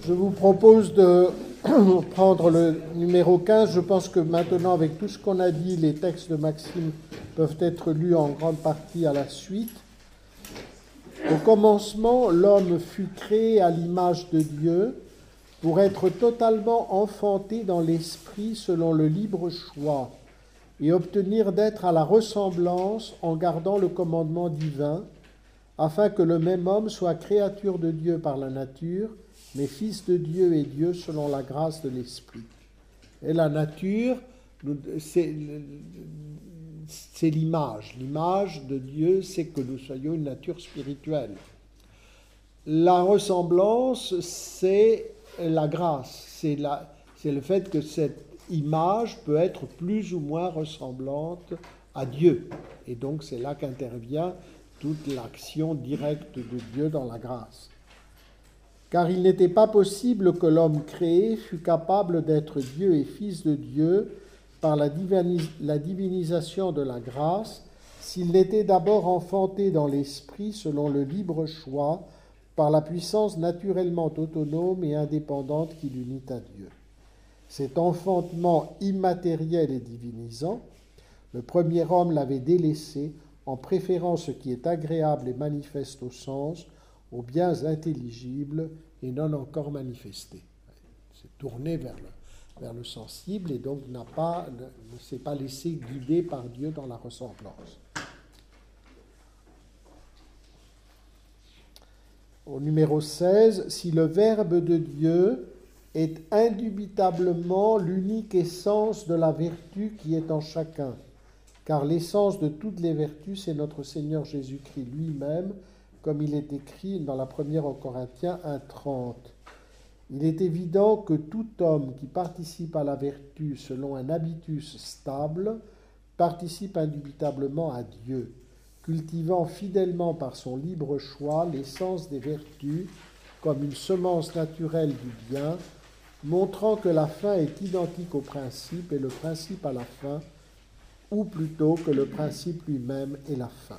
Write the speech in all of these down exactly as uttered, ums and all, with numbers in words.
Je vous propose de prendre le numéro quinze. Je pense que maintenant, avec tout ce qu'on a dit, les textes de Maxime peuvent être lus en grande partie à la suite. Au commencement, l'homme fut créé à l'image de Dieu pour être totalement enfanté dans l'esprit selon le libre choix et obtenir d'être à la ressemblance en gardant le commandement divin, afin que le même homme soit créature de Dieu par la nature, mais fils de Dieu et Dieu selon la grâce de l'Esprit. Et la nature, c'est, c'est l'image. L'image de Dieu, c'est que nous soyons une nature spirituelle. La ressemblance, c'est la grâce. C'est, la, c'est le fait que cette image peut être plus ou moins ressemblante à Dieu. Et donc, c'est là qu'intervient toute l'action directe de Dieu dans la grâce. Car il n'était pas possible que l'homme créé fût capable d'être Dieu et fils de Dieu par la, divinis- la divinisation de la grâce, s'il n'était d'abord enfanté dans l'esprit selon le libre choix, par la puissance naturellement autonome et indépendante qui l'unit à Dieu. Cet enfantement immatériel et divinisant, le premier homme l'avait délaissé en préférant ce qui est agréable et manifeste au sens, aux biens intelligibles et non encore manifestés. C'est tourné vers le, vers le sensible et donc n'a pas, ne, ne s'est pas laissé guider par Dieu dans la ressemblance. Au numéro seize, si le Verbe de Dieu est indubitablement l'unique essence de la vertu qui est en chacun, car l'essence de toutes les vertus, c'est notre Seigneur Jésus-Christ lui-même, comme il est écrit dans la première aux Corinthiens un trente. Il est évident que tout homme qui participe à la vertu selon un habitus stable participe indubitablement à Dieu, cultivant fidèlement par son libre choix l'essence des vertus comme une semence naturelle du bien, montrant que la fin est identique au principe et le principe à la fin, ou plutôt que le principe lui-même est la fin.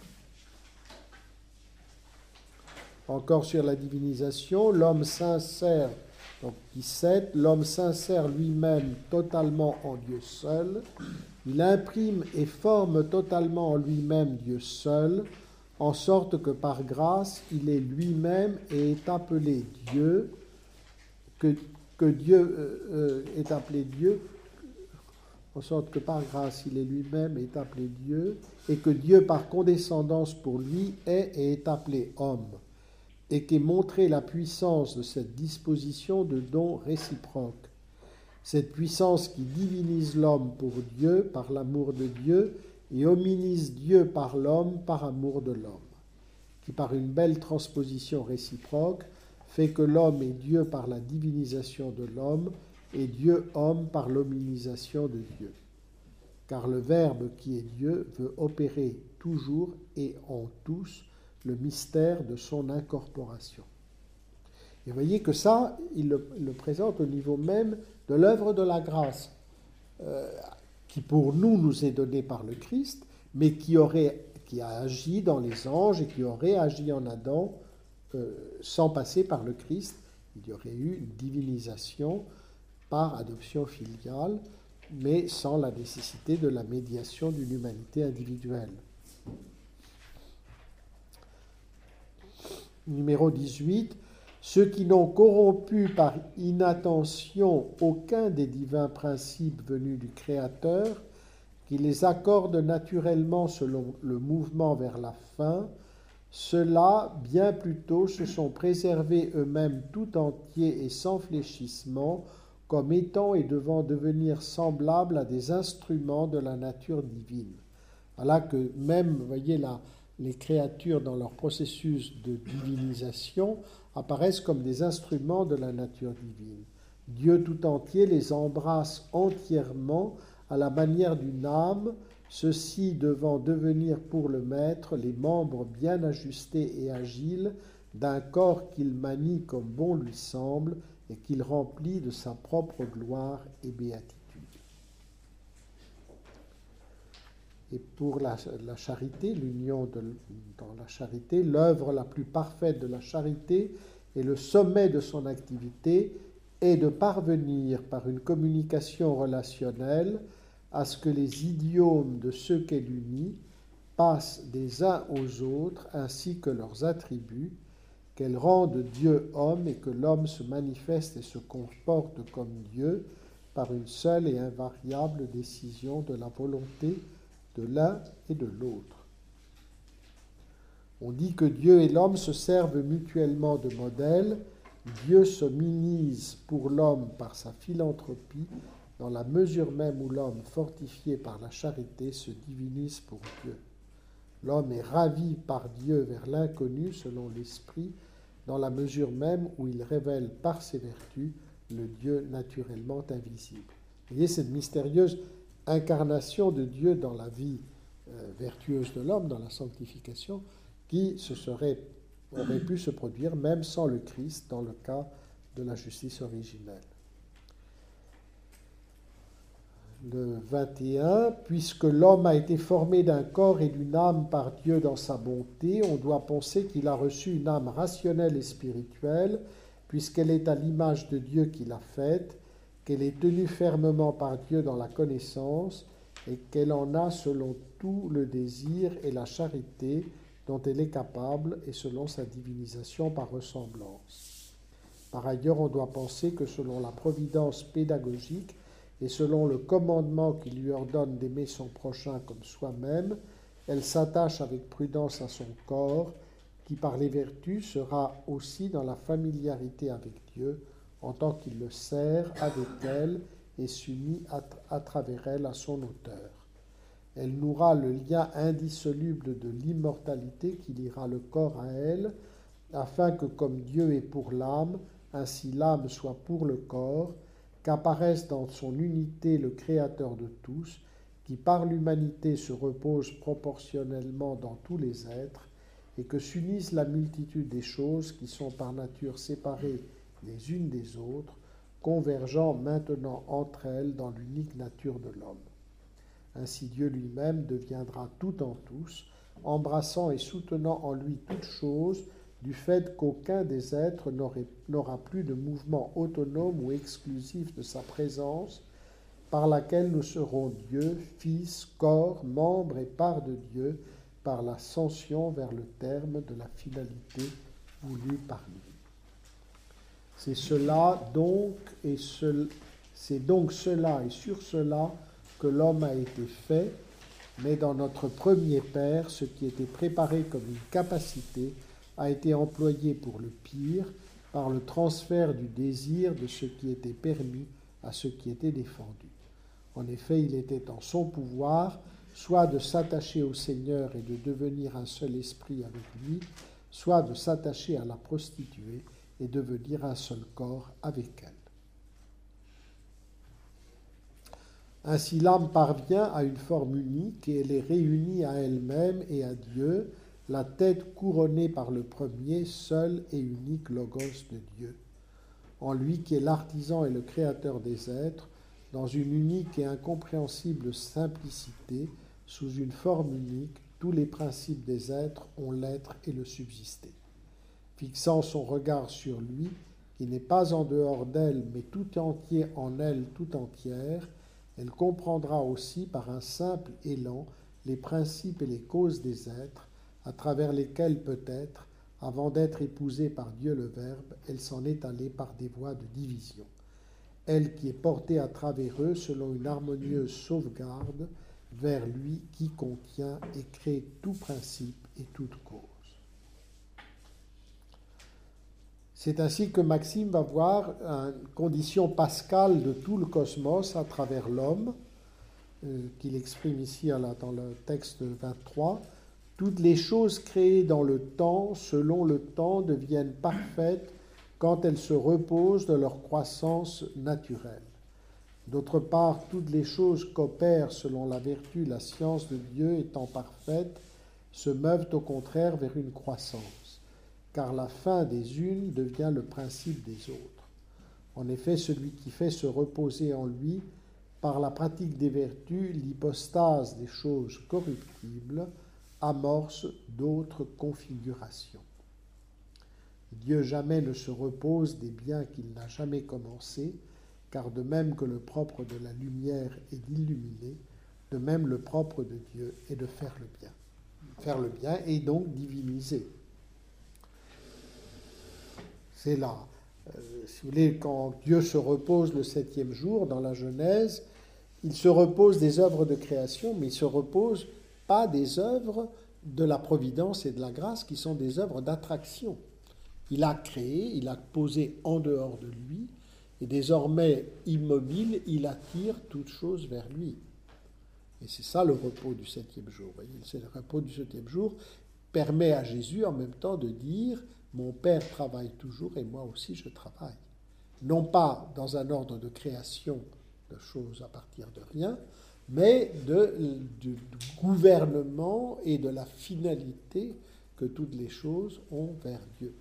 Encore sur la divinisation, l'homme sincère, donc dix-sept, l'homme sincère lui-même totalement en Dieu seul, il imprime et forme totalement en lui-même Dieu seul, en sorte que par grâce, il est lui-même et est appelé Dieu, que, que Dieu euh, euh, est appelé Dieu, en sorte que par grâce, il est lui-même et est appelé Dieu, et que Dieu, par condescendance pour lui, est et est appelé homme, et qu'est montrée la puissance de cette disposition de don réciproque. Cette puissance qui divinise l'homme pour Dieu par l'amour de Dieu et hominise Dieu par l'homme par amour de l'homme, qui par une belle transposition réciproque fait que l'homme est Dieu par la divinisation de l'homme et Dieu homme par l'hominisation de Dieu. Car le Verbe qui est Dieu veut opérer toujours et en tous le mystère de son incorporation. Et vous voyez que ça, il le, il le présente au niveau même de l'œuvre de la grâce, euh, qui pour nous nous est donnée par le Christ, mais qui, aurait, qui a agi dans les anges et qui aurait agi en Adam euh, sans passer par le Christ. Il y aurait eu une divinisation par adoption filiale, mais sans la nécessité de la médiation d'une humanité individuelle. Numéro dix-huit. Ceux qui n'ont corrompu par inattention aucun des divins principes venus du Créateur, qui les accorde naturellement selon le mouvement vers la fin, ceux-là, bien plutôt, se sont préservés eux-mêmes tout entiers et sans fléchissement, comme étant et devant devenir semblables à des instruments de la nature divine. Voilà que même, vous voyez là, les créatures dans leur processus de divinisation apparaissent comme des instruments de la nature divine. Dieu tout entier les embrasse entièrement à la manière d'une âme, ceux-ci devant devenir pour le Maître les membres bien ajustés et agiles d'un corps qu'il manie comme bon lui semble et qu'il remplit de sa propre gloire et béatitude. Et pour la, la charité, l'union de, dans la charité, l'œuvre la plus parfaite de la charité et le sommet de son activité est de parvenir par une communication relationnelle à ce que les idiomes de ceux qu'elle unit passent des uns aux autres ainsi que leurs attributs, qu'elle rende Dieu homme et que l'homme se manifeste et se comporte comme Dieu par une seule et invariable décision de la volonté de l'un et de l'autre. On dit que Dieu et l'homme se servent mutuellement de modèles. Dieu se minimise pour l'homme par sa philanthropie, dans la mesure même où l'homme, fortifié par la charité, se divinise pour Dieu. L'homme est ravi par Dieu vers l'inconnu selon l'Esprit, dans la mesure même où il révèle par ses vertus le Dieu naturellement invisible. Vous voyez cette mystérieuse incarnation de Dieu dans la vie euh, vertueuse de l'homme, dans la sanctification, qui se serait, aurait pu se produire même sans le Christ dans le cas de la justice originelle. Le vingt et un, puisque l'homme a été formé d'un corps et d'une âme par Dieu dans sa bonté, on doit penser qu'il a reçu une âme rationnelle et spirituelle, puisqu'elle est à l'image de Dieu qui l'a faite, qu'elle est tenue fermement par Dieu dans la connaissance, et qu'elle en a selon tout le désir et la charité dont elle est capable, et selon sa divinisation par ressemblance. Par ailleurs, on doit penser que selon la providence pédagogique, et selon le commandement qui lui ordonne d'aimer son prochain comme soi-même, elle s'attache avec prudence à son corps, qui par les vertus sera aussi dans la familiarité avec Dieu, en tant qu'il le sert avec elle et s'unit à, à travers elle à son auteur. Elle nouera le lien indissoluble de l'immortalité qui liera le corps à elle, afin que comme Dieu est pour l'âme, ainsi l'âme soit pour le corps, qu'apparaisse dans son unité le Créateur de tous, qui par l'humanité se repose proportionnellement dans tous les êtres, et que s'unisse la multitude des choses qui sont par nature séparées les unes des autres, convergeant maintenant entre elles dans l'unique nature de l'homme. Ainsi Dieu lui-même deviendra tout en tous, embrassant et soutenant en lui toutes choses, du fait qu'aucun des êtres n'aura plus de mouvement autonome ou exclusif de sa présence, par laquelle nous serons Dieu, Fils, corps, membre et part de Dieu, par l'ascension vers le terme de la finalité voulue par lui. C'est cela donc, et ce, c'est donc cela et sur cela que l'homme a été fait, mais dans notre premier Père, ce qui était préparé comme une capacité a été employé pour le pire, par le transfert du désir de ce qui était permis à ce qui était défendu. En effet, il était en son pouvoir, soit de s'attacher au Seigneur et de devenir un seul esprit avec lui, soit de s'attacher à la prostituée et devenir un seul corps avec elle. Ainsi, l'âme parvient à une forme unique et elle est réunie à elle-même et à Dieu, la tête couronnée par le premier, seul et unique Logos de Dieu. En lui qui est l'artisan et le créateur des êtres, dans une unique et incompréhensible simplicité, sous une forme unique, tous les principes des êtres ont l'être et le subsister. Fixant son regard sur lui, qui n'est pas en dehors d'elle, mais tout entier en elle tout entière, elle comprendra aussi par un simple élan les principes et les causes des êtres, à travers lesquels peut-être, avant d'être épousée par Dieu le Verbe, elle s'en est allée par des voies de division. Elle qui est portée à travers eux selon une harmonieuse sauvegarde vers lui qui contient et crée tout principe et toute cause. C'est ainsi que Maxime va voir une condition pascale de tout le cosmos à travers l'homme, euh, qu'il exprime ici dans le texte vingt-trois. Toutes les choses créées dans le temps, selon le temps, deviennent parfaites quand elles se reposent de leur croissance naturelle. D'autre part, toutes les choses qu'opère selon la vertu la science de Dieu étant parfaite, se meuvent au contraire vers une croissance, car la fin des unes devient le principe des autres. En effet, celui qui fait se reposer en lui, par la pratique des vertus, l'hypostase des choses corruptibles, amorce d'autres configurations. Dieu jamais ne se repose des biens qu'il n'a jamais commencés, car de même que le propre de la lumière est d'illuminer, de même le propre de Dieu est de faire le bien. Faire le bien et donc diviniser. C'est là, euh, si vous voulez, quand Dieu se repose le septième jour dans la Genèse, il se repose des œuvres de création, mais il ne se repose pas des œuvres de la providence et de la grâce qui sont des œuvres d'attraction. Il a créé, il a posé en dehors de lui, et désormais immobile, il attire toutes choses vers lui. Et c'est ça le repos du septième jour. Vous voyez, c'est le repos du septième jour permet à Jésus en même temps de dire « Mon Père travaille toujours et moi aussi je travaille ». Non pas dans un ordre de création de choses à partir de rien, mais de, du, du gouvernement et de la finalité que toutes les choses ont vers Dieu.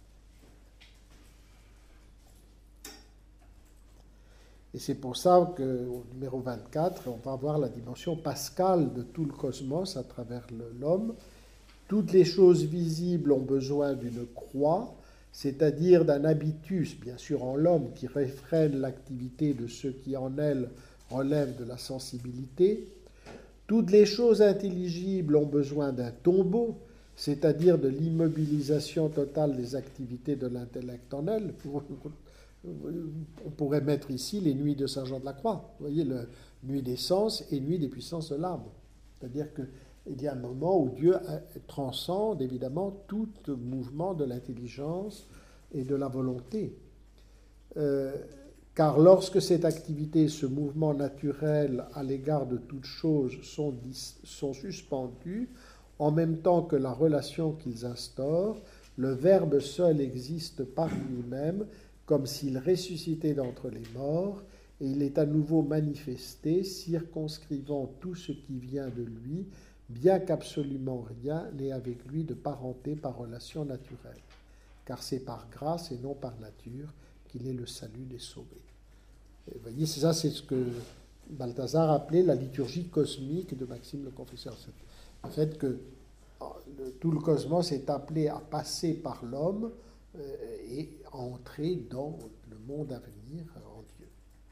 Et c'est pour ça qu'au numéro vingt-quatre, on va voir la dimension pascale de tout le cosmos à travers l'homme. Toutes les choses visibles ont besoin d'une croix, c'est-à-dire d'un habitus, bien sûr en l'homme, qui réfrène l'activité de ceux qui en elle relèvent de la sensibilité. Toutes les choses intelligibles ont besoin d'un tombeau, c'est-à-dire de l'immobilisation totale des activités de l'intellect en elle. On pourrait mettre ici les nuits de Saint Jean de la Croix, vous voyez, le, nuit des sens et nuit des puissances de l'âme. C'est-à-dire qu'il y a un moment où Dieu transcende évidemment tout mouvement de l'intelligence et de la volonté. Euh, car lorsque cette activité, ce mouvement naturel à l'égard de toutes choses sont, sont suspendus, en même temps que la relation qu'ils instaurent, le Verbe seul existe par lui-même, comme s'il ressuscitait d'entre les morts, et il est à nouveau manifesté, circonscrivant tout ce qui vient de lui, bien qu'absolument rien n'ait avec lui de parenté par relation naturelle, car c'est par grâce et non par nature qu'il est le salut des sauvés. Et vous voyez, c'est ça, c'est ce que Balthazar appelait la liturgie cosmique de Maxime le Confesseur. Le fait que le, tout le cosmos est appelé à passer par l'homme euh, et à entrer dans le monde à venir en Dieu.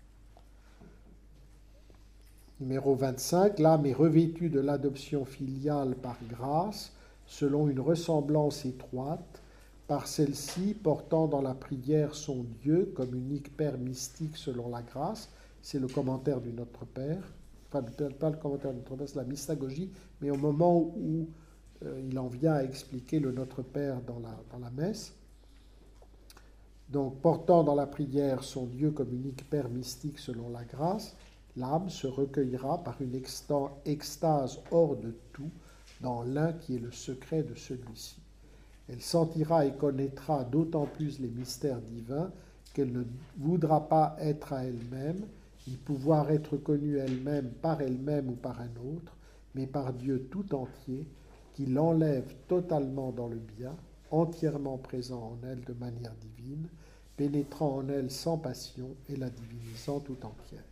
Numéro vingt-cinq, l'âme est revêtue de l'adoption filiale par grâce, selon une ressemblance étroite, par celle-ci portant dans la prière son Dieu comme unique Père mystique selon la grâce. C'est le commentaire du Notre Père, enfin pas le commentaire du Notre Père, c'est la mystagogie, mais au moment où euh, il en vient à expliquer le Notre Père dans la, dans la messe. Donc, portant dans la prière son Dieu comme unique Père mystique selon la grâce, l'âme se recueillera par une extase hors de tout dans l'un qui est le secret de celui-ci. Elle sentira et connaîtra d'autant plus les mystères divins qu'elle ne voudra pas être à elle-même, ni pouvoir être connue elle-même par elle-même ou par un autre, mais par Dieu tout entier, qui l'enlève totalement dans le bien, entièrement présent en elle de manière divine, pénétrant en elle sans passion et la divinisant tout entière.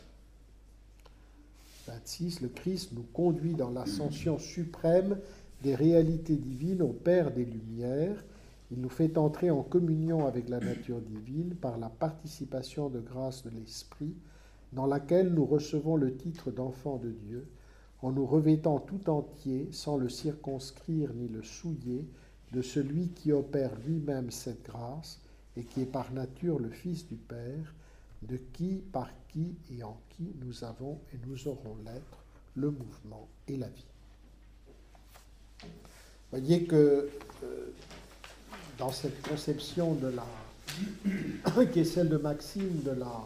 vingt-six. Le Christ nous conduit dans l'ascension suprême des réalités divines au Père des Lumières. Il nous fait entrer en communion avec la nature divine par la participation de grâce de l'Esprit, dans laquelle nous recevons le titre d'enfant de Dieu, en nous revêtant tout entier, sans le circonscrire ni le souiller, de celui qui opère lui-même cette grâce et qui est par nature le Fils du Père, de qui, par qui et en qui nous avons et nous aurons l'être, le mouvement et la vie. Vous voyez que euh, dans cette conception de la, qui est celle de Maxime, de la,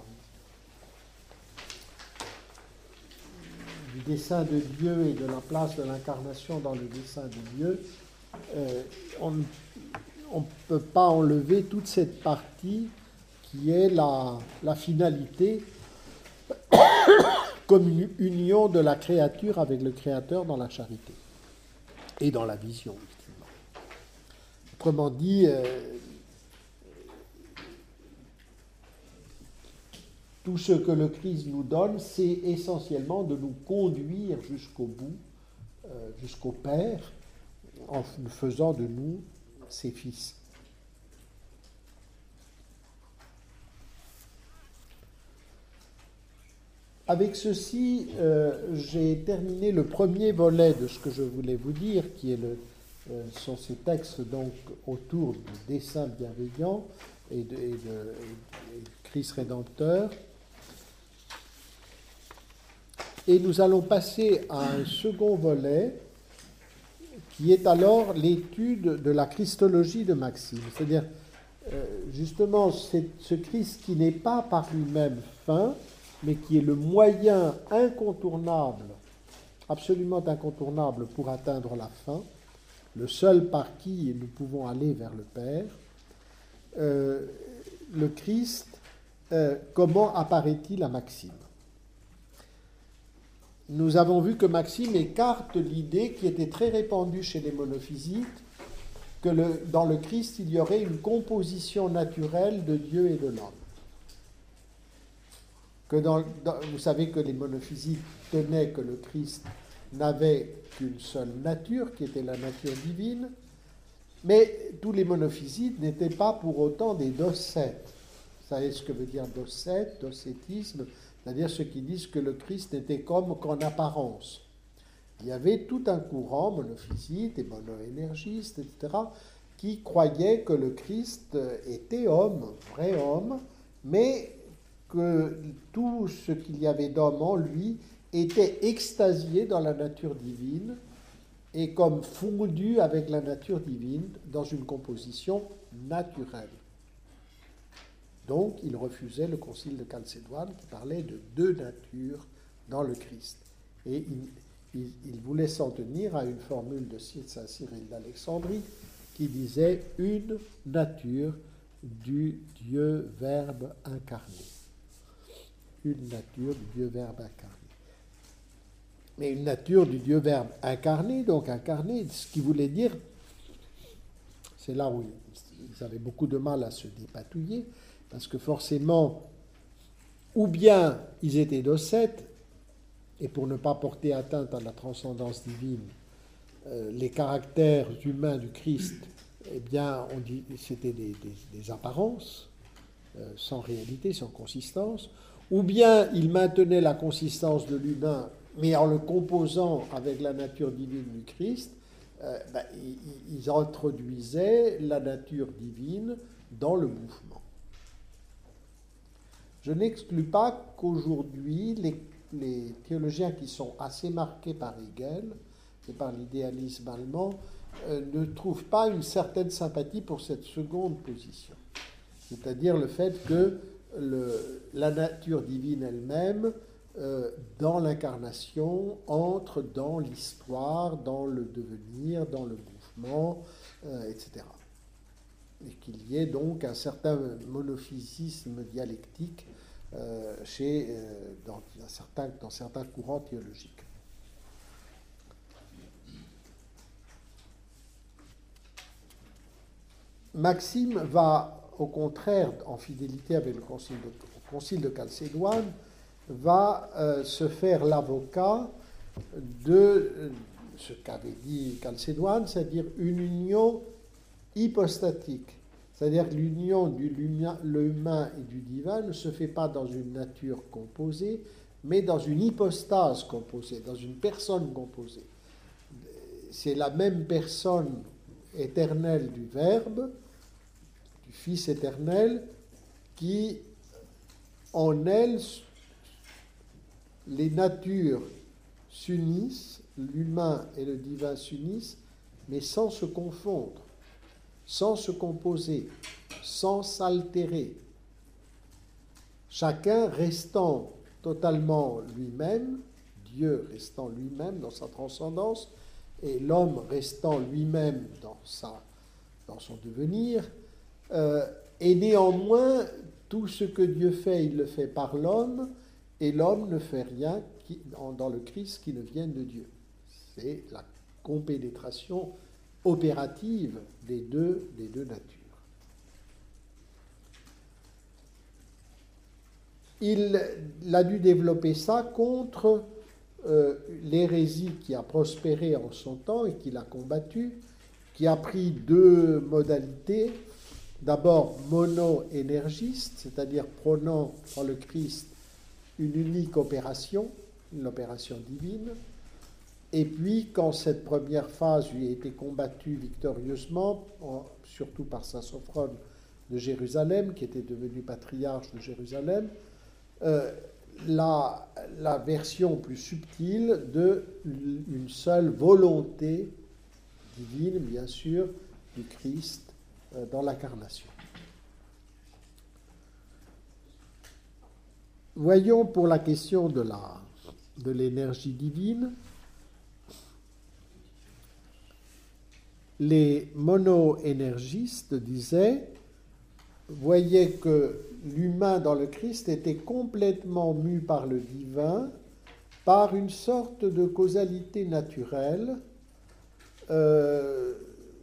du dessein de Dieu et de la place de l'incarnation dans le dessein de Dieu, euh, on ne peut pas enlever toute cette partie qui est la, la finalité comme une union de la créature avec le Créateur dans la charité et dans la vision, ultimement. Autrement dit, euh, tout ce que le Christ nous donne, c'est essentiellement de nous conduire jusqu'au bout, euh, jusqu'au Père, en faisant de nous ses fils. avec ceci, euh, j'ai terminé le premier volet de ce que je voulais vous dire, qui est le, euh, sont ces textes donc autour du dessein bienveillant et de, et de, et de Christ rédempteur. Et nous allons passer à un second volet, qui est alors l'étude de la christologie de Maxime. C'est-à-dire, euh, justement, c'est ce Christ qui n'est pas par lui-même fin, mais qui est le moyen incontournable, absolument incontournable pour atteindre la fin, le seul par qui nous pouvons aller vers le Père. Euh, le Christ, euh, comment apparaît-il à Maxime ? Nous avons vu que Maxime écarte l'idée qui était très répandue chez les monophysites, que le, dans le Christ, il y aurait une composition naturelle de Dieu et de l'homme. Que dans, dans, vous savez que les monophysites tenaient que le Christ n'avait qu'une seule nature, qui était la nature divine, mais tous les monophysites n'étaient pas pour autant des docètes. Vous savez ce que veut dire docète, docétisme, c'est-à-dire ceux qui disent que le Christ n'était comme qu'en apparence. Il y avait tout un courant monophysite et monoénergiste, et cetera, qui croyaient que le Christ était homme, vrai homme, mais que tout ce qu'il y avait d'homme en lui était extasié dans la nature divine et comme fondu avec la nature divine dans une composition naturelle. Donc, il refusait le concile de Chalcédoine qui parlait de deux natures dans le Christ. Et il, il, il voulait s'en tenir à une formule de Saint Cyril d'Alexandrie qui disait « une nature du Dieu Verbe incarné ». Une nature du Dieu Verbe incarné. Mais une nature du Dieu Verbe incarné, donc incarné, ce qui voulait dire, c'est là où ils avaient beaucoup de mal à se dépatouiller, parce que forcément, ou bien ils étaient docètes, et pour ne pas porter atteinte à la transcendance divine, euh, les caractères humains du Christ, eh bien, on dit c'était des, des, des apparences, euh, sans réalité, sans consistance, ou bien ils maintenaient la consistance de l'humain, mais en le composant avec la nature divine du Christ, euh, ben, ils, ils introduisaient la nature divine dans le mouvement. Je n'exclus pas qu'aujourd'hui, les, les théologiens qui sont assez marqués par Hegel et par l'idéalisme allemand euh, ne trouvent pas une certaine sympathie pour cette seconde position. C'est-à-dire le fait que le, la nature divine elle-même, euh, dans l'incarnation, entre dans l'histoire, dans le devenir, dans le mouvement, euh, et cetera. Et qu'il y ait donc un certain monophysisme dialectique euh, chez, euh, dans, un certain, dans certains courants théologiques. Maxime va, au contraire, en fidélité avec le concile de, le concile de Chalcédoine, va euh, se faire l'avocat de euh, ce qu'avait dit Chalcédoine, c'est-à-dire une union hypostatique. C'est-à-dire que l'union de l'humain et du divin ne se fait pas dans une nature composée, mais dans une hypostase composée, dans une personne composée. C'est la même personne éternelle du Verbe, du Fils éternel, qui, en elle, les natures s'unissent, l'humain et le divin s'unissent, mais sans se confondre, sans se composer, sans s'altérer. Chacun restant totalement lui-même, Dieu restant lui-même dans sa transcendance, et l'homme restant lui-même dans, sa, dans son devenir, euh, et néanmoins, tout ce que Dieu fait, il le fait par l'homme, et l'homme ne fait rien qui, dans le Christ qui ne vienne de Dieu. C'est la compénétration opérative des deux, des deux natures. Il, il a dû développer ça contre euh, l'hérésie qui a prospéré en son temps et qu'il a combattu, qui a pris deux modalités. D'abord mono-énergiste, c'est-à-dire prônant dans le Christ une unique opération, l'opération divine, et puis quand cette première phase lui a été combattue victorieusement, en, surtout par saint Sophrone de Jérusalem, qui était devenu patriarche de Jérusalem, euh, la, la version plus subtile d'une seule volonté divine, bien sûr, du Christ euh, dans l'incarnation. Voyons pour la question de la, de l'énergie divine. Les mono-énergistes disaient, voyaient que l'humain dans le Christ était complètement mu par le divin, par une sorte de causalité naturelle, euh,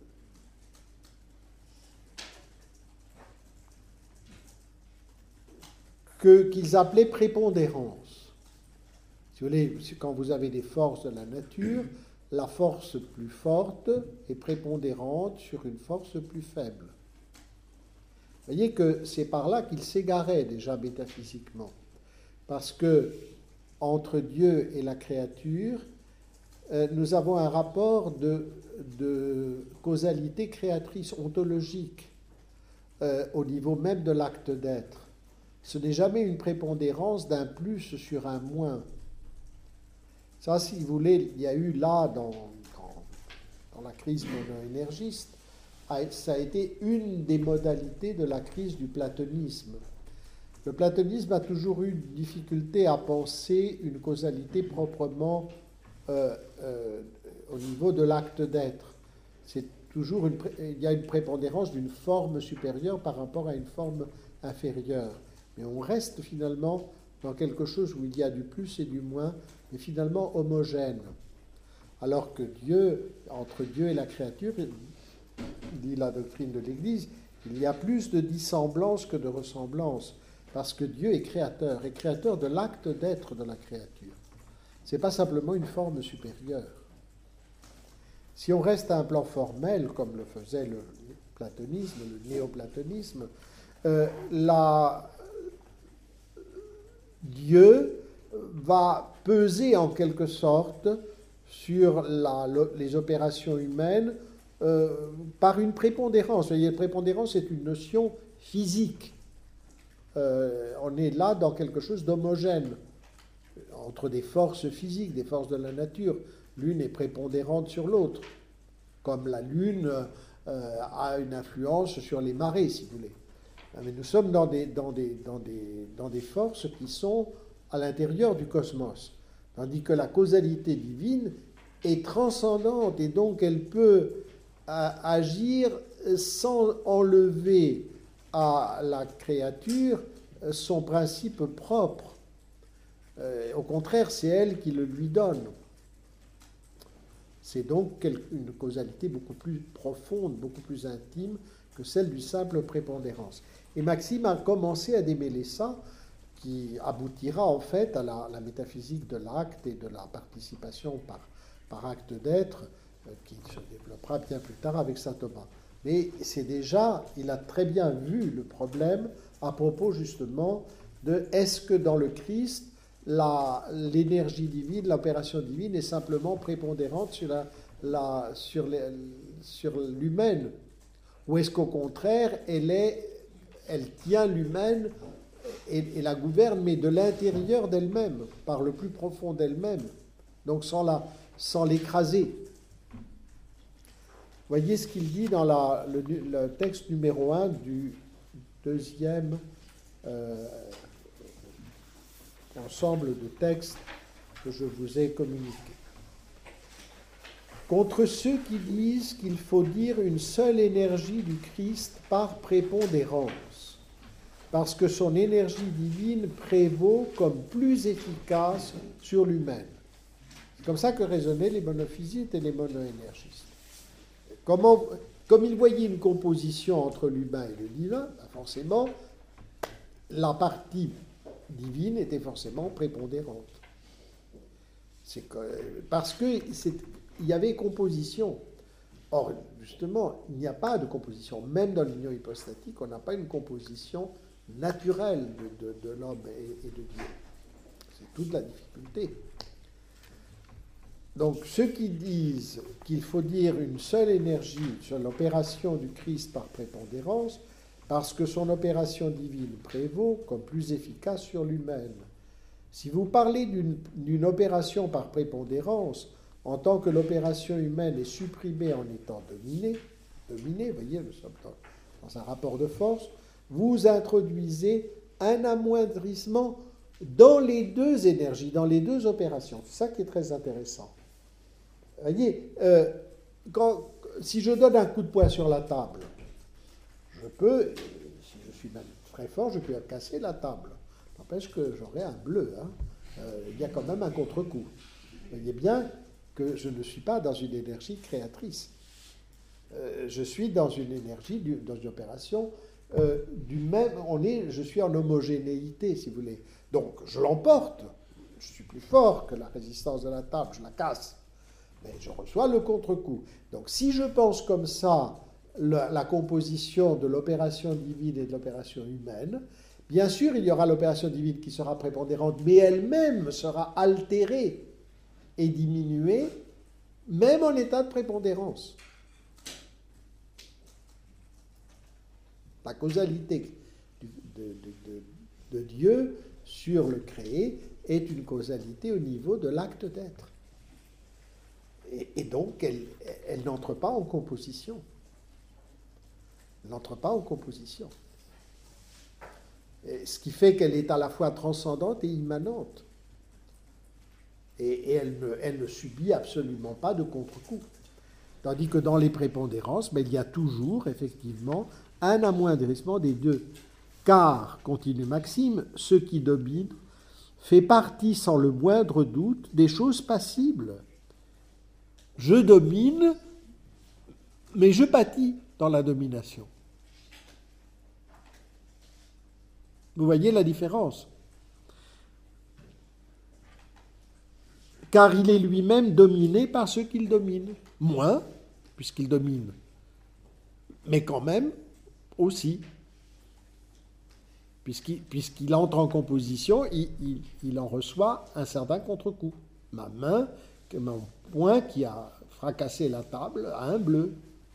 que, qu'ils appelaient prépondérance. Si vous voulez, quand vous avez des forces de la nature, la force plus forte est prépondérante sur une force plus faible. Vous voyez que c'est par là qu'il s'égarait déjà métaphysiquement. Parce que entre Dieu et la créature, euh, nous avons un rapport de, de causalité créatrice ontologique euh, au niveau même de l'acte d'être. Ce n'est jamais une prépondérance d'un plus sur un moins. Ça, si vous voulez, il y a eu là, dans, dans, dans la crise mono-énergiste, ça a été une des modalités de la crise du platonisme. Le platonisme a toujours eu une difficulté à penser une causalité proprement euh, euh, au niveau de l'acte d'être. C'est toujours une, il y a une prépondérance d'une forme supérieure par rapport à une forme inférieure. Mais on reste finalement dans quelque chose où il y a du plus et du moins, mais finalement homogène. Alors que Dieu, entre Dieu et la créature, dit la doctrine de l'Église, il y a plus de dissemblance que de ressemblance, parce que Dieu est créateur, et créateur de l'acte d'être de la créature. Ce n'est pas simplement une forme supérieure. Si on reste à un plan formel, comme le faisait le platonisme, le néoplatonisme, euh, la... Dieu va peser en quelque sorte sur la, le, les opérations humaines euh, par une prépondérance. Vous voyez, la prépondérance est une notion physique. Euh, on est là dans quelque chose d'homogène, entre des forces physiques, des forces de la nature. L'une est prépondérante sur l'autre, comme la Lune euh, a une influence sur les marées, si vous voulez. Mais nous sommes dans des, dans, des, dans, des, dans des forces qui sont à l'intérieur du cosmos, tandis que la causalité divine est transcendante et donc elle peut euh, agir sans enlever à la créature son principe propre. Euh, au contraire, c'est elle qui le lui donne. C'est donc une causalité beaucoup plus profonde, beaucoup plus intime que celle du simple prépondérance. Et Maxime a commencé à démêler ça, qui aboutira en fait à la, la métaphysique de l'acte et de la participation par, par acte d'être, euh, qui se développera bien plus tard avec saint Thomas. Mais c'est déjà, il a très bien vu le problème à propos justement de est-ce que dans le Christ, la, l'énergie divine, l'opération divine est simplement prépondérante sur, la, la, sur, les, sur l'humaine, ou est-ce qu'au contraire, elle est elle tient l'humaine et, et la gouverne, mais de l'intérieur d'elle-même, par le plus profond d'elle-même, donc sans, la, sans l'écraser. Voyez ce qu'il dit dans la, le, le texte numéro un du deuxième euh, ensemble de textes que je vous ai communiqués. Contre ceux qui disent qu'il faut dire une seule énergie du Christ par prépondérance, parce que son énergie divine prévaut comme plus efficace sur l'humaine. C'est comme ça que raisonnaient les monophysites et les monoénergistes. Comment, comme ils voyaient une composition entre l'humain et le divin, ben forcément, la partie divine était forcément prépondérante. C'est que, parce que c'est... il y avait composition. Or, justement, il n'y a pas de composition. Même dans l'union hypostatique, on n'a pas une composition naturelle de, de, de l'homme et, et de Dieu. C'est toute la difficulté. Donc, ceux qui disent qu'il faut dire une seule énergie sur l'opération du Christ par prépondérance, parce que son opération divine prévaut comme plus efficace sur l'humaine. Si vous parlez d'une, d'une opération par prépondérance, en tant que l'opération humaine est supprimée en étant dominée, dominée, vous voyez, nous sommes dans, dans un rapport de force, vous introduisez un amoindrissement dans les deux énergies, dans les deux opérations. C'est ça qui est très intéressant. Vous voyez, euh, quand, si je donne un coup de poing sur la table, je peux, si je suis même très fort, je peux casser la table. N'empêche que j'aurai un bleu. Hein. Euh, il y a quand même un contre-coup. Vous voyez bien que je ne suis pas dans une énergie créatrice. Euh, je suis dans une énergie, dans une opération euh, du même. On est, je suis en homogénéité, si vous voulez. Donc, je l'emporte. Je suis plus fort que la résistance de la table. Je la casse. Mais je reçois le contre-coup. Donc, si je pense comme ça, la, la composition de l'opération divine et de l'opération humaine, bien sûr, il y aura l'opération divine qui sera prépondérante, mais elle-même sera altérée et diminuée, même en état de prépondérance. La causalité de, de, de, de Dieu sur le créé est une causalité au niveau de l'acte d'être. Et, et donc, elle, elle n'entre pas en composition. Elle n'entre pas en composition. Et ce qui fait qu'elle est à la fois transcendante et immanente. Et, et elle, ne, elle ne subit absolument pas de contre-coup. Tandis que dans les prépondérances, mais il y a toujours, effectivement, un amoindrissement des deux. Car, continue Maxime, ce qui domine fait partie sans le moindre doute des choses passibles. Je domine, mais je pâtis dans la domination. Vous voyez la différence? Car il est lui-même dominé par ceux qu'il domine. Moins, puisqu'il domine. Mais quand même, aussi. Puisqu'il, puisqu'il entre en composition, il, il, il en reçoit un certain contre-coup. Ma main, mon poing qui a fracassé la table a un bleu.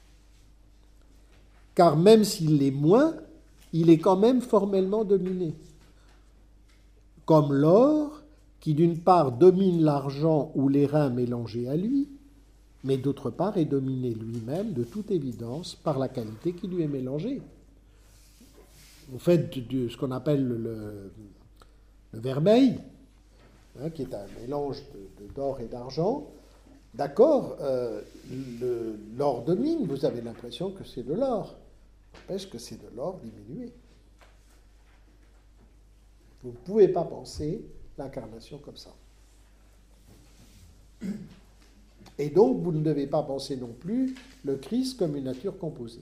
Car même s'il l'est moins, il est quand même formellement dominé. Comme l'or, qui d'une part domine l'argent ou les reins mélangés à lui, mais d'autre part est dominé lui-même, de toute évidence, par la qualité qui lui est mélangée. Vous faites de ce qu'on appelle le, le vermeil, hein, qui est un mélange de, de, d'or et d'argent. D'accord, euh, le, l'or domine, vous avez l'impression que c'est de l'or. N'empêche que c'est de l'or diminué. Vous ne pouvez pas penser l'incarnation comme ça. Et donc, vous ne devez pas penser non plus le Christ comme une nature composée.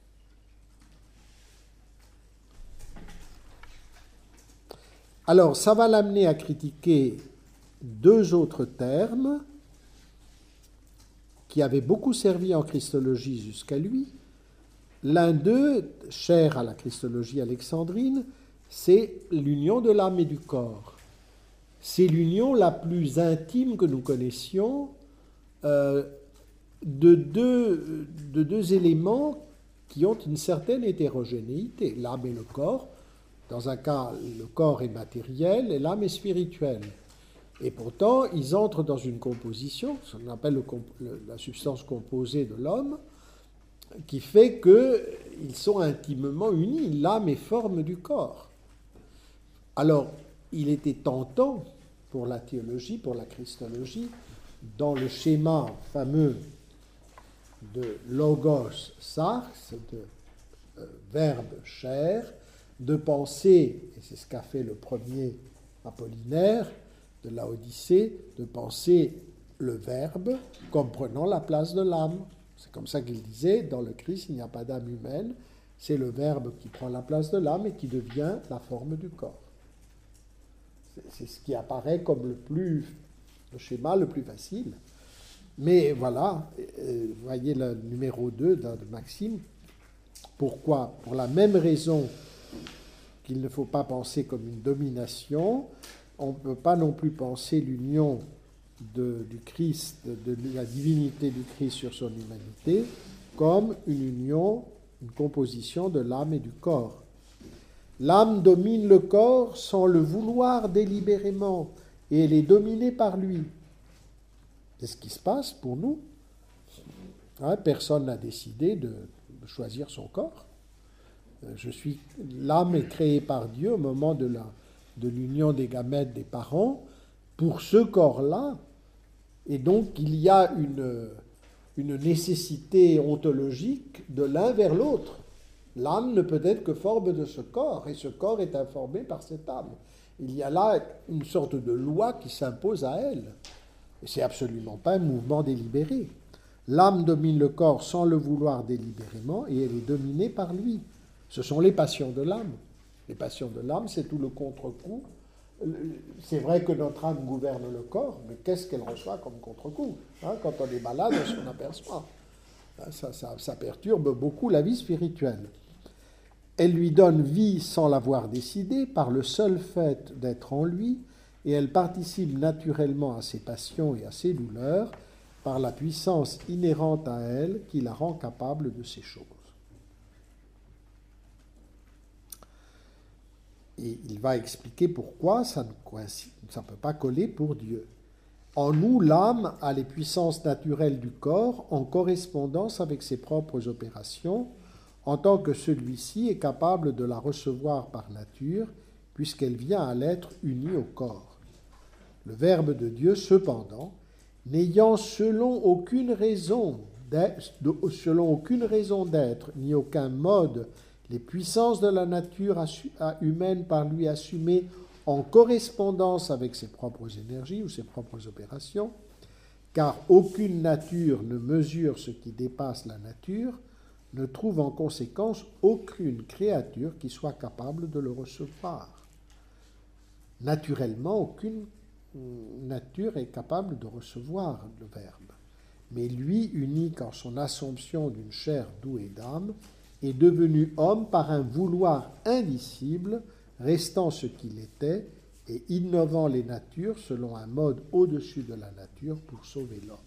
Alors, ça va l'amener à critiquer deux autres termes qui avaient beaucoup servi en christologie jusqu'à lui. L'un d'eux, cher à la christologie alexandrine, c'est l'union de l'âme et du corps. C'est l'union la plus intime que nous connaissions euh, de, deux, de deux éléments qui ont une certaine hétérogénéité. L'âme et le corps. Dans un cas, le corps est matériel et l'âme est spirituelle. Et pourtant, ils entrent dans une composition, ce qu'on appelle le, le, la substance composée de l'homme, qui fait qu'ils sont intimement unis, l'âme est forme du corps. Alors, il était tentant pour la théologie, pour la christologie, dans le schéma fameux de logos sarx, de euh, verbe chair, de penser, et c'est ce qu'a fait le premier Apollinaire de la Odyssée, de penser le verbe comme prenant la place de l'âme. C'est comme ça qu'il disait, dans le Christ, il n'y a pas d'âme humaine, c'est le verbe qui prend la place de l'âme et qui devient la forme du corps. C'est, c'est ce qui apparaît comme le plus, le schéma le plus facile. Mais voilà, euh, vous voyez le numéro deux de Maxime. Pourquoi? Pour la même raison qu'il ne faut pas penser comme une domination, on ne peut pas non plus penser l'union de, du Christ, de, de la divinité du Christ sur son humanité, comme une union, une composition de l'âme et du corps. L'âme domine le corps sans le vouloir délibérément, et elle est dominée par lui. C'est ce qui se passe pour nous. Hein, personne n'a décidé de choisir son corps. Je suis, l'âme est créée par Dieu au moment de, la, de l'union des gamètes des parents pour ce corps-là, et donc il y a une, une nécessité ontologique de l'un vers l'autre. L'âme ne peut être que forme de ce corps, et ce corps est informé par cette âme. Il y a là une sorte de loi qui s'impose à elle. Et c'est absolument pas un mouvement délibéré. L'âme domine le corps sans le vouloir délibérément, et elle est dominée par lui. Ce sont les passions de l'âme. Les passions de l'âme, c'est tout le contre-coup. C'est vrai que notre âme gouverne le corps, mais qu'est-ce qu'elle reçoit comme contre-coup, hein? Quand on est malade, on s'en aperçoit. Ça, ça, ça perturbe beaucoup la vie spirituelle. Elle lui donne vie sans l'avoir décidé, par le seul fait d'être en lui, et elle participe naturellement à ses passions et à ses douleurs, par la puissance inhérente à elle qui la rend capable de ces choses. Et il va expliquer pourquoi ça ne coïncide, ça ne peut pas coller pour Dieu. En nous, l'âme a les puissances naturelles du corps en correspondance avec ses propres opérations, en tant que celui-ci est capable de la recevoir par nature, puisqu'elle vient à l'être unie au corps. Le Verbe de Dieu, cependant, n'ayant selon aucune raison d'être, selon aucune raison d'être, ni aucun mode, les puissances de la nature humaine par lui assumées en correspondance avec ses propres énergies ou ses propres opérations, car aucune nature ne mesure ce qui dépasse la nature, ne trouve en conséquence aucune créature qui soit capable de le recevoir. Naturellement, aucune nature est capable de recevoir le Verbe, mais lui, unique en son assomption d'une chair douée d'âme, est devenu homme par un vouloir indicible, restant ce qu'il était et innovant les natures selon un mode au-dessus de la nature pour sauver l'homme.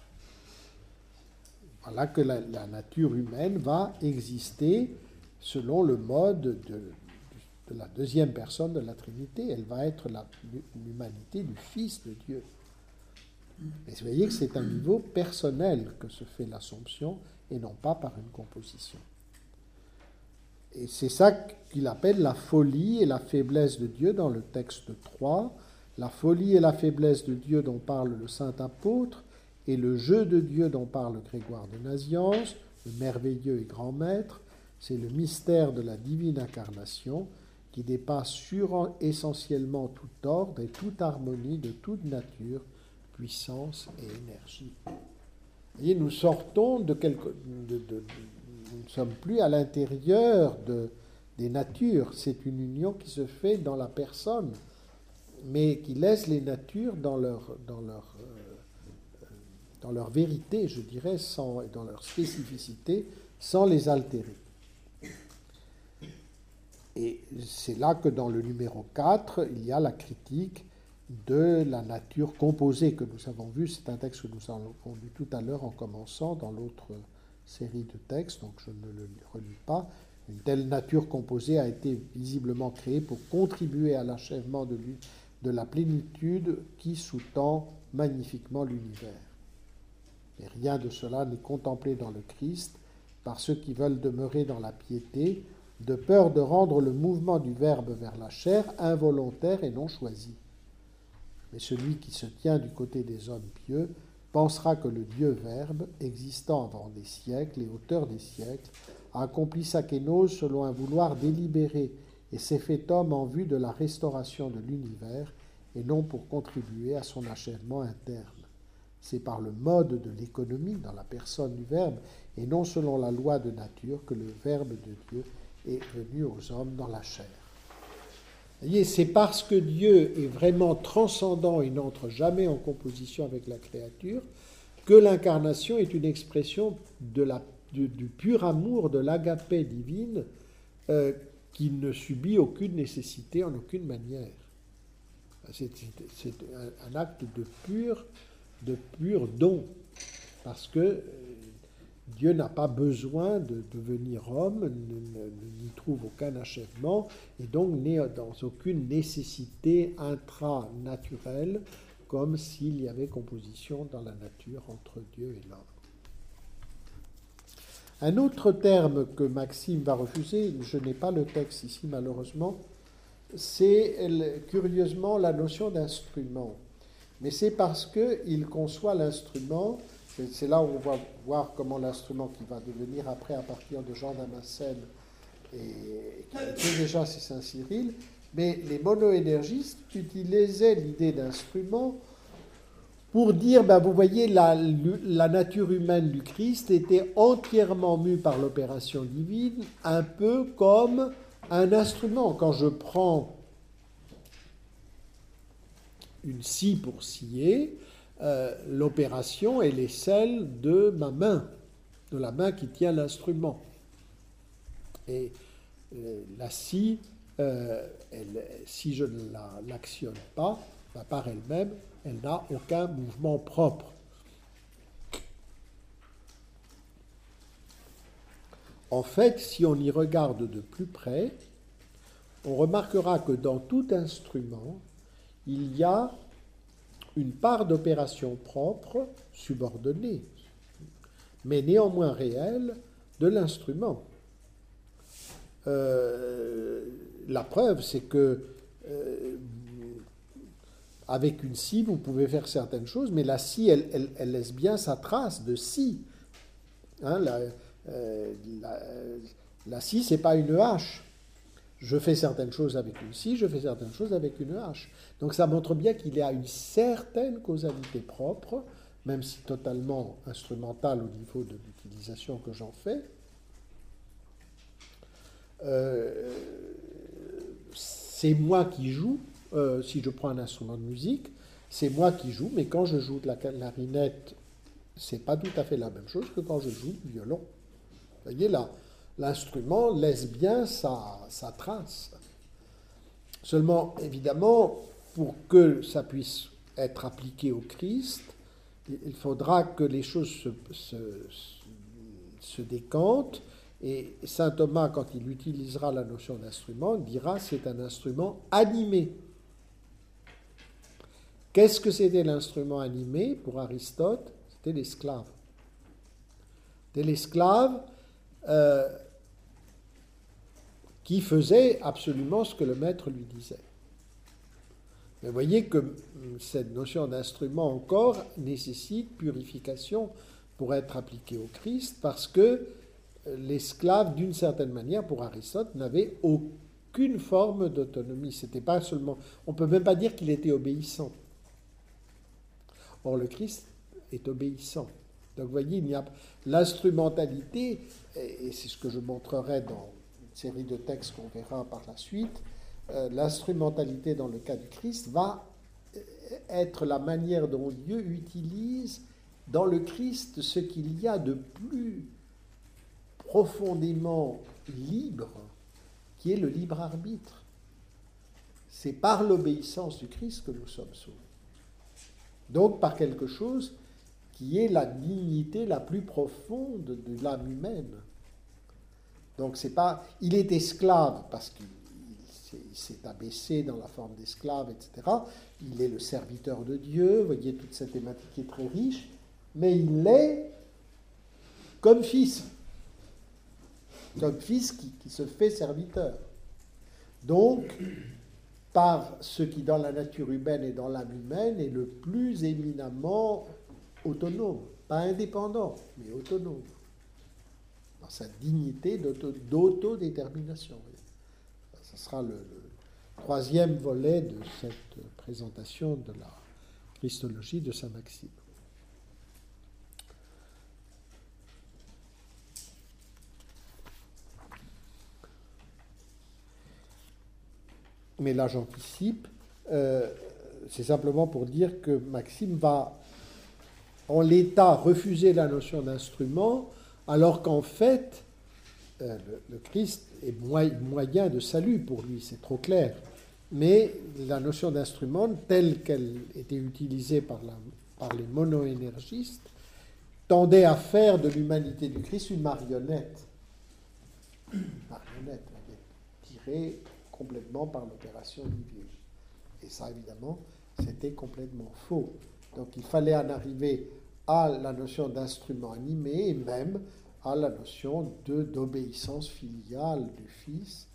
Voilà que la, la nature humaine va exister selon le mode de, de la deuxième personne de la Trinité. Elle va être la, l'humanité du Fils de Dieu. Mais vous voyez que c'est un niveau personnel que se fait l'Assomption et non pas par une composition. Et c'est ça qu'il appelle la folie et la faiblesse de Dieu dans le texte trois. La folie et la faiblesse de Dieu dont parle le saint apôtre, et le jeu de Dieu dont parle Grégoire de Nazianze, le merveilleux et grand maître, c'est le mystère de la divine incarnation qui dépasse sur essentiellement tout ordre et toute harmonie de toute nature, puissance et énergie. Vous voyez, nous sortons de quelque... De, de, de, nous ne sommes plus à l'intérieur de, des natures. C'est une union qui se fait dans la personne, mais qui laisse les natures dans leur, dans leur, euh, dans leur vérité, je dirais, sans, dans leur spécificité, sans les altérer. Et c'est là que dans le numéro quatre, il y a la critique de la nature composée que nous avons vu. C'est un texte que nous avons lu tout à l'heure en commençant dans l'autre série de textes, donc je ne le relis pas. Une telle nature composée a été visiblement créée pour contribuer à l'achèvement de, de la plénitude qui sous-tend magnifiquement l'univers. Mais rien de cela n'est contemplé dans le Christ par ceux qui veulent demeurer dans la piété, de peur de rendre le mouvement du Verbe vers la chair involontaire et non choisi. Mais celui qui se tient du côté des hommes pieux pensera que le Dieu Verbe, existant avant des siècles et auteur des siècles, a accompli sa kénose selon un vouloir délibéré et s'est fait homme en vue de la restauration de l'univers et non pour contribuer à son achèvement interne. C'est par le mode de l'économie dans la personne du Verbe et non selon la loi de nature que le Verbe de Dieu est venu aux hommes dans la chair. Vous voyez, c'est parce que Dieu est vraiment transcendant et n'entre jamais en composition avec la créature que l'incarnation est une expression de la, du, du pur amour de l'agapé divine euh, qui ne subit aucune nécessité en aucune manière. C'est, c'est un, un acte de pur, de pur don, parce que Dieu n'a pas besoin de devenir homme, n'y trouve aucun achèvement, et donc n'est dans aucune nécessité intranaturelle, comme s'il y avait composition dans la nature entre Dieu et l'homme. Un autre terme que Maxime va refuser, je n'ai pas le texte ici malheureusement, c'est curieusement la notion d'instrument. Mais c'est parce qu'il conçoit l'instrument, c'est là où on va voir comment l'instrument qui va devenir après à partir de Jean Damascène, et qui était déjà c'est Saint-Cyril, mais les monoénergistes utilisaient l'idée d'instrument pour dire, ben vous voyez, la, la nature humaine du Christ était entièrement mue par l'opération divine, un peu comme un instrument. Quand je prends une scie pour scier, euh, l'opération, elle est celle de ma main, de la main qui tient l'instrument. Et euh, la scie, euh, elle, si je ne la, l'actionne pas, ben, par elle-même, elle n'a aucun mouvement propre. En fait, si on y regarde de plus près, on remarquera que dans tout instrument, il y a une part d'opération propre, subordonnée, mais néanmoins réelle, de l'instrument. Euh, la preuve, c'est que euh, avec une scie, vous pouvez faire certaines choses, mais la scie, elle, elle, elle laisse bien sa trace de scie. Hein, la, euh, la, la scie, ce n'est pas une hache. Je fais certaines choses avec une scie, je fais certaines choses avec une hache. Donc ça montre bien qu'il y a une certaine causalité propre, même si totalement instrumentale au niveau de l'utilisation que j'en fais. Euh, c'est moi qui joue. Euh, si je prends un instrument de musique, c'est moi qui joue, mais quand je joue de la clarinette, c'est pas tout à fait la même chose que quand je joue du violon. Vous voyez, là, l'instrument laisse bien sa, sa trace. Seulement, évidemment, pour que ça puisse être appliqué au Christ, il faudra que les choses se, se, se décantent, et saint Thomas, quand il utilisera la notion d'instrument, dira c'est un instrument animé. Qu'est-ce que c'était l'instrument animé pour Aristote? C'était l'esclave. C'était l'esclave euh, qui faisait absolument ce que le maître lui disait. Mais vous voyez que cette notion d'instrument encore nécessite purification pour être appliquée au Christ, parce que l'esclave, d'une certaine manière, pour Aristote, n'avait aucune forme d'autonomie. C'était pas seulement, on ne peut même pas dire qu'il était obéissant. Or, le Christ est obéissant. Donc, vous voyez, il y a l'instrumentalité, et c'est ce que je montrerai dans une série de textes qu'on verra par la suite, euh, l'instrumentalité dans le cas du Christ va être la manière dont Dieu utilise dans le Christ ce qu'il y a de plus profondément libre, qui est le libre arbitre. C'est par l'obéissance du Christ que nous sommes sauvés. Donc par quelque chose qui est la dignité la plus profonde de l'âme humaine. Donc c'est pas, il est esclave parce qu'il s'est abaissé dans la forme d'esclave, et cetera. Il est le serviteur de Dieu, vous voyez toute cette thématique est très riche, mais il est comme fils, comme fils qui, qui se fait serviteur. Donc, par ce qui dans la nature humaine et dans l'âme humaine est le plus éminemment autonome, pas indépendant, mais autonome, dans sa dignité d'auto, d'autodétermination. Ce sera le, le troisième volet de cette présentation de la Christologie de saint Maxime. Mais là j'anticipe, euh, c'est simplement pour dire que Maxime va en l'état refuser la notion d'instrument, alors qu'en fait, euh, le, le Christ est moyen de salut pour lui, c'est trop clair. mais la notion d'instrument, telle qu'elle était utilisée par, la, par les monoénergistes, tendait à faire de l'humanité du Christ une marionnette. Une marionnette, elle est tirée complètement par l'opération divine. Et ça, évidemment, c'était complètement faux. Donc il fallait en arriver à la notion d'instrument animé et même à la notion de, d'obéissance filiale du Fils,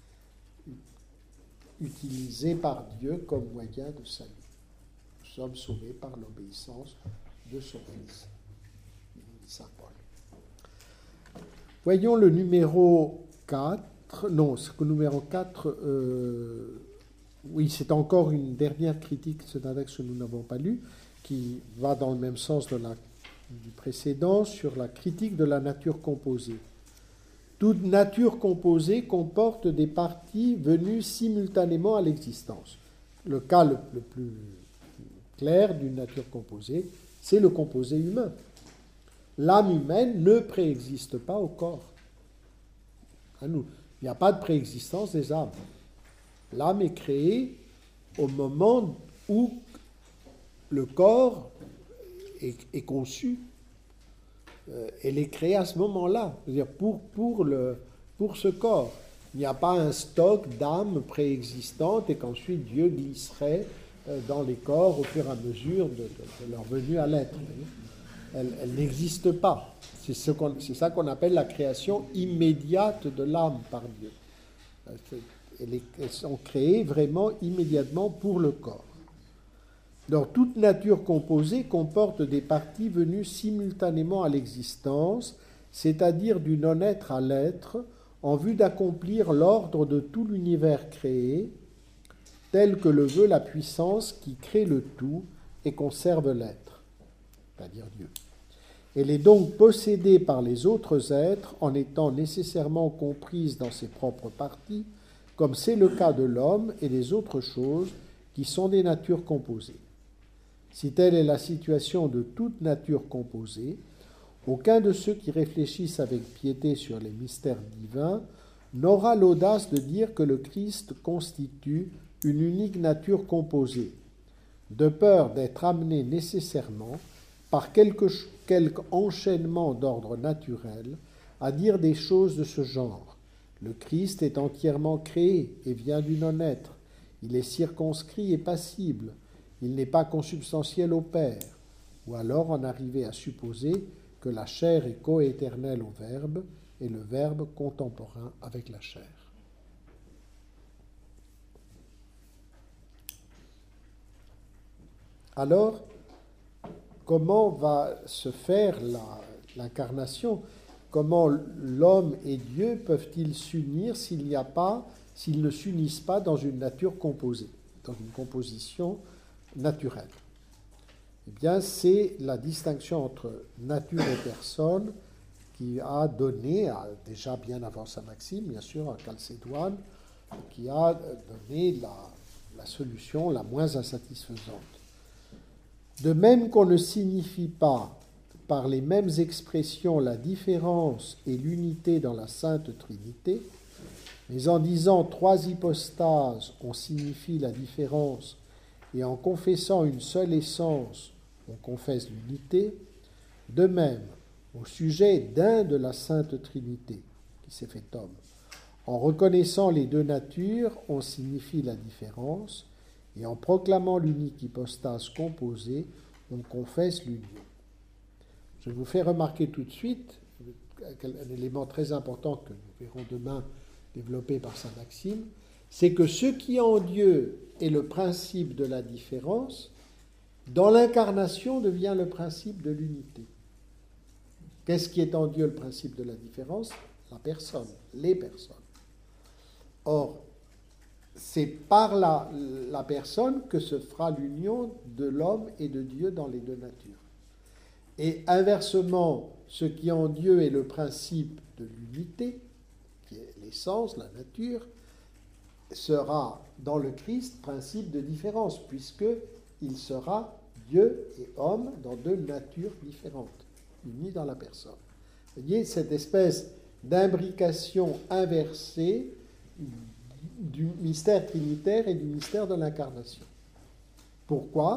utilisée par Dieu comme moyen de salut. Nous sommes sauvés par l'obéissance de son Fils, Saint Paul. Voyons le numéro quatre. Non, c'est le numéro quatre. Euh, oui, c'est encore une dernière critique, c'est un texte que nous n'avons pas lu, qui va dans le même sens de la, du précédent, sur la critique de la nature composée. Toute nature composée comporte des parties venues simultanément à l'existence. Le cas le, le plus clair d'une nature composée, c'est le composé humain. L'âme humaine ne préexiste pas au corps. À nous. Il n'y a pas de préexistence des âmes. L'âme est créée au moment où le corps est, est conçu. Euh, elle est créée à ce moment-là, c'est-à-dire pour, pour, le, pour ce corps. Il n'y a pas un stock d'âmes préexistantes et qu'ensuite Dieu glisserait euh, dans les corps au fur et à mesure de, de, de leur venue à l'être. Elle, elle n'existe pas. C'est, ce qu'on, c'est ça qu'on appelle la création immédiate de l'âme par Dieu. Elle est, elles sont créées vraiment immédiatement pour le corps. Donc, toute nature composée comporte des parties venues simultanément à l'existence, c'est-à-dire du non-être à l'être, en vue d'accomplir l'ordre de tout l'univers créé, tel que le veut la puissance qui crée le tout et conserve l'être, c'est-à-dire Dieu. Elle est donc possédée par les autres êtres en étant nécessairement comprise dans ses propres parties, comme c'est le cas de l'homme et des autres choses qui sont des natures composées. Si telle est la situation de toute nature composée, aucun de ceux qui réfléchissent avec piété sur les mystères divins n'aura l'audace de dire que le Christ constitue une unique nature composée, de peur d'être amené nécessairement, par quelque, quelque enchaînement d'ordre naturel, à dire des choses de ce genre. Le Christ est entièrement créé et vient du non-être. Il est circonscrit et passible. Il n'est pas consubstantiel au Père. Ou alors en arriver à supposer que la chair est coéternelle au Verbe et le Verbe contemporain avec la chair. Alors, comment va se faire la, l'incarnation? Comment l'homme et Dieu peuvent-ils s'unir s'il n'y a pas, s'ils ne s'unissent pas dans une nature composée, dans une composition naturelle? Eh bien, c'est la distinction entre nature et personne qui a donné, déjà bien avant sa maxime, bien sûr, à Chalcédoine, qui a donné la, la solution la moins insatisfaisante. De même qu'on ne signifie pas par les mêmes expressions la différence et l'unité dans la Sainte Trinité, mais en disant trois hypostases, on signifie la différence, et en confessant une seule essence, on confesse l'unité, de même, au sujet d'un de la Sainte Trinité, qui s'est fait homme, en reconnaissant les deux natures, on signifie la différence, et en proclamant l'unique hypostase composée, on confesse l'union. Je vous fais remarquer tout de suite un élément très important que nous verrons demain développé par saint Maxime, c'est que ce qui en Dieu est le principe de la différence, dans l'incarnation devient le principe de l'unité. Qu'est-ce qui est en Dieu le principe de la différence? La personne, les personnes. Or, c'est par la, la personne que se fera l'union de l'homme et de Dieu dans les deux natures. Et inversement, ce qui en Dieu est le principe de l'unité, qui est l'essence, la nature, sera dans le Christ principe de différence, puisqu'il sera Dieu et homme dans deux natures différentes, unies dans la personne. Vous voyez, cette espèce d'imbrication inversée du mystère trinitaire et du mystère de l'incarnation. Pourquoi ?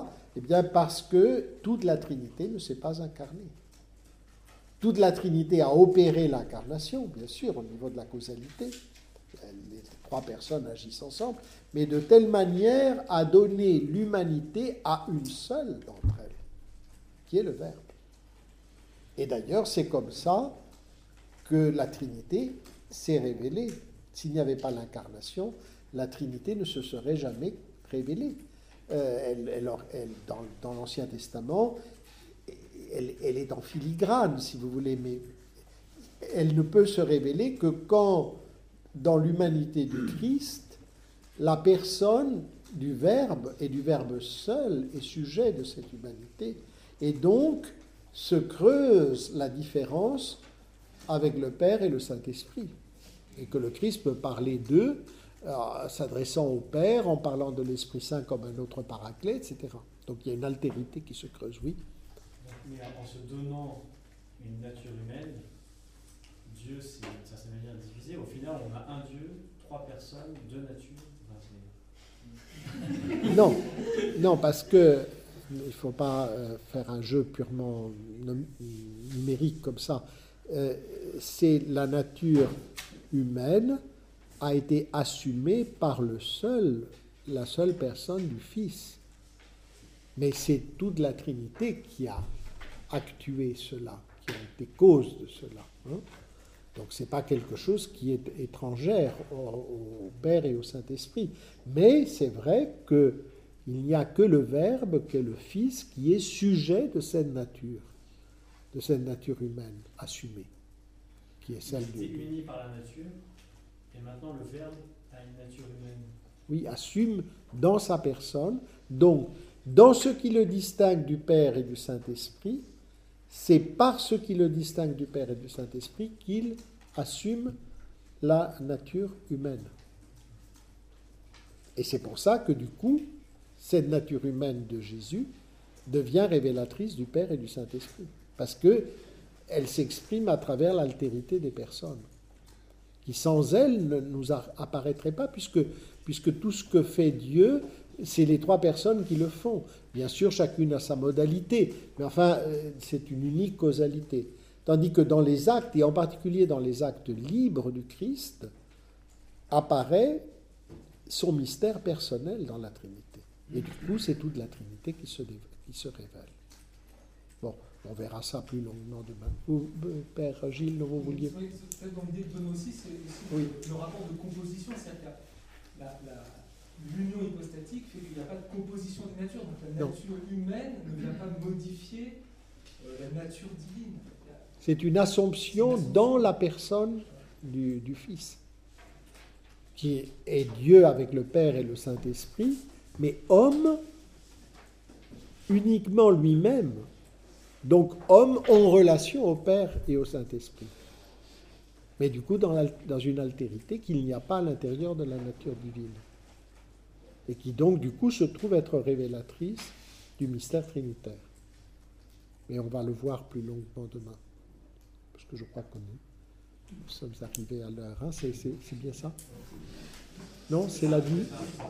Eh bien parce que toute la Trinité ne s'est pas incarnée. Toute la Trinité a opéré l'incarnation, bien sûr, au niveau de la causalité. Les trois personnes agissent ensemble, mais de telle manière à donner l'humanité à une seule d'entre elles, qui est le Verbe. Et d'ailleurs, c'est comme ça que la Trinité s'est révélée. S'il n'y avait pas l'incarnation, la Trinité ne se serait jamais révélée. Euh, elle, elle, elle, dans, dans l'Ancien Testament, elle, elle est en filigrane, si vous voulez, mais elle ne peut se révéler que quand, dans l'humanité du Christ, la personne du Verbe et du Verbe seul est sujet de cette humanité. Et donc, se creuse la différence avec le Père et le Saint-Esprit. Et que le Christ peut parler d'eux, euh, s'adressant au Père, en parlant de l'Esprit Saint comme un autre paraclet, et cetera. Donc il y a une altérité qui se creuse, oui. Mais en se donnant une nature humaine, Dieu s'est d'une certaine manière divisé. Au final, on a un Dieu, trois personnes, deux natures. Enfin, non, non, parce que il ne faut pas euh, faire un jeu purement numérique comme ça. Euh, c'est la nature humaine a été assumée par le seul, la seule personne du Fils. Mais c'est toute la Trinité qui a actué cela, qui a été cause de cela. Hein. Donc ce n'est pas quelque chose qui est étrangère au, au Père et au Saint-Esprit. Mais c'est vrai qu'il n'y a que le Verbe, que le Fils, qui est sujet de cette nature, de cette nature humaine assumée, qui est celle du... du... uni par la nature, et maintenant le Verbe a une nature humaine. Oui, assume dans sa personne. Donc, dans ce qui le distingue du Père et du Saint-Esprit, c'est par ce qui le distingue du Père et du Saint-Esprit qu'il assume la nature humaine. Et c'est pour ça que du coup, cette nature humaine de Jésus devient révélatrice du Père et du Saint-Esprit. Parce qu'elle s'exprime à travers l'altérité des personnes, qui sans elle ne nous apparaîtrait pas, puisque, puisque tout ce que fait Dieu, c'est les trois personnes qui le font. Bien sûr, chacune a sa modalité, mais enfin, c'est une unique causalité. Tandis que dans les actes, et en particulier dans les actes libres du Christ, apparaît son mystère personnel dans la Trinité. Et du coup, c'est toute la Trinité qui se, qui se révèle. Bon, on verra ça plus longuement demain. Vous, Père Gilles, vous vouliez... Oui, peut-être dans l'idée de Benoît aussi, c'est aussi oui. le, le rapport de composition, c'est-à-dire que la, la, l'union hypostatique fait qu'il n'y a pas de composition des natures, donc la nature non. humaine ne vient pas modifier euh, la nature divine. C'est une assomption dans la personne du, du Fils, qui est Dieu avec le Père et le Saint-Esprit, mais homme uniquement lui-même, donc homme en relation au Père et au Saint-Esprit. Mais du coup, dans, dans une altérité qu'il n'y a pas à l'intérieur de la nature divine. Et qui donc, du coup, se trouve être révélatrice du mystère trinitaire. Mais on va le voir plus longuement demain. Parce que je crois que nous, nous sommes arrivés à l'heure. Hein, c'est, c'est, c'est bien ça ? Non, c'est la nuit.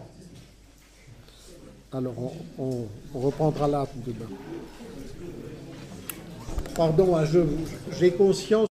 Alors, on, on, on reprendra là demain. Pardon, hein, je, j'ai conscience.